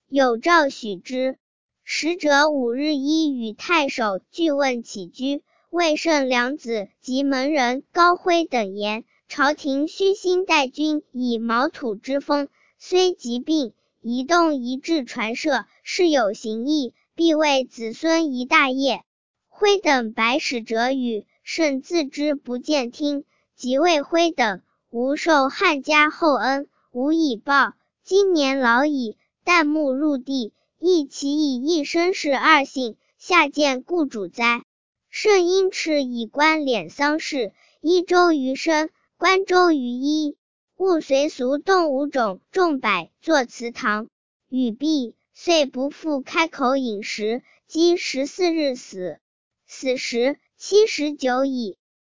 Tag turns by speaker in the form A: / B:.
A: 有诏许之。使者5日一与太守俱问起居，魏胜良子及门人高辉等言，朝廷虚心待君以毛土之风，虽疾病，移动一志传社，是有行义，必为子孙一大业。辉等白使者语，甚自知不见听，即谓辉等，吾受汉家厚恩，无以报，今年老矣，旦暮入地，亦其以一生事二姓，下见故主哉。圣因敕以官敛丧事，1周余生，官周余一，勿随俗动5种，众百，作祠堂。语毕，遂不复开口饮食，积14日死。死时79矣。